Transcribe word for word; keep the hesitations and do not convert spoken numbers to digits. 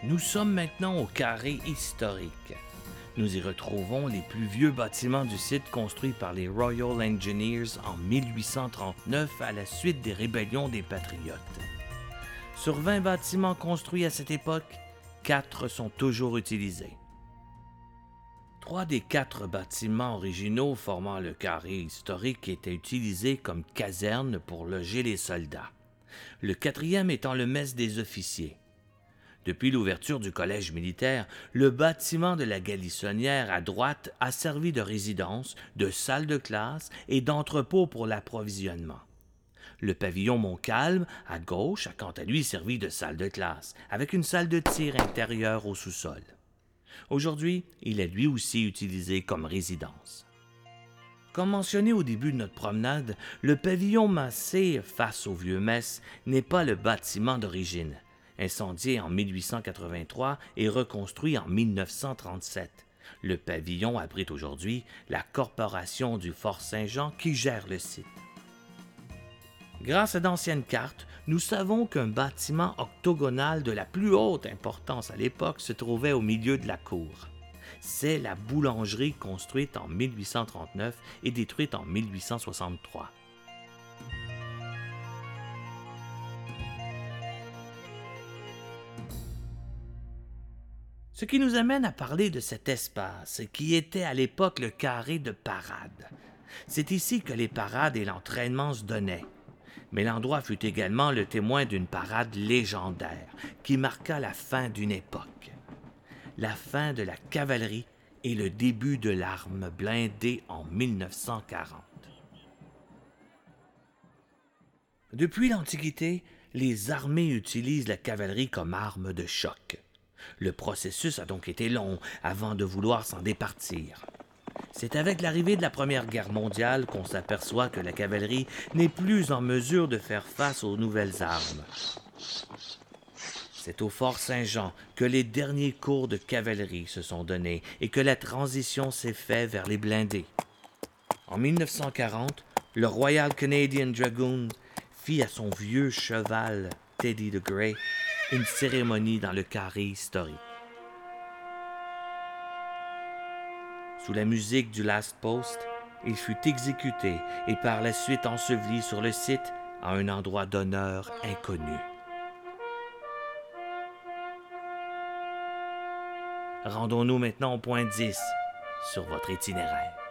Nous sommes maintenant au carré historique. Nous y retrouvons les plus vieux bâtiments du site construits par les Royal Engineers en mille huit cent trente-neuf à la suite des rébellions des Patriotes. Sur vingt bâtiments construits à cette époque, quatre sont toujours utilisés. Trois des quatre bâtiments originaux formant le carré historique étaient utilisés comme casernes pour loger les soldats, le quatrième étant le mess des officiers. Depuis l'ouverture du collège militaire, le bâtiment de la Galissonnière à droite a servi de résidence, de salle de classe et d'entrepôt pour l'approvisionnement. Le pavillon Montcalm, à gauche, a quant à lui servi de salle de classe, avec une salle de tir intérieure au sous-sol. Aujourd'hui, il est lui aussi utilisé comme résidence. Comme mentionné au début de notre promenade, le pavillon massé face au vieux mess n'est pas le bâtiment d'origine. Incendié en mille huit cent quatre-vingt-trois et reconstruit en mille neuf cent trente-sept. Le pavillon abrite aujourd'hui la Corporation du Fort Saint-Jean qui gère le site. Grâce à d'anciennes cartes, nous savons qu'un bâtiment octogonal de la plus haute importance à l'époque se trouvait au milieu de la cour. C'est la boulangerie construite en mille huit cent trente-neuf et détruite en mille huit cent soixante-trois. Ce qui nous amène à parler de cet espace qui était à l'époque le carré de parade. C'est ici que les parades et l'entraînement se donnaient. Mais l'endroit fut également le témoin d'une parade légendaire qui marqua la fin d'une époque. La fin de la cavalerie et le début de l'arme blindée en mille neuf cent quarante. Depuis l'Antiquité, les armées utilisent la cavalerie comme arme de choc. Le processus a donc été long avant de vouloir s'en départir. C'est avec l'arrivée de la Première Guerre mondiale qu'on s'aperçoit que la cavalerie n'est plus en mesure de faire face aux nouvelles armes. C'est au Fort Saint-Jean que les derniers cours de cavalerie se sont donnés et que la transition s'est faite vers les blindés. En mille neuf cent quarante, le Royal Canadian Dragoon fit à son vieux cheval, Teddy the Grey, une cérémonie dans le carré historique. Sous la musique du Last Post, il fut exécuté et par la suite enseveli sur le site à un endroit d'honneur inconnu. Rendons-nous maintenant au point dix sur votre itinéraire.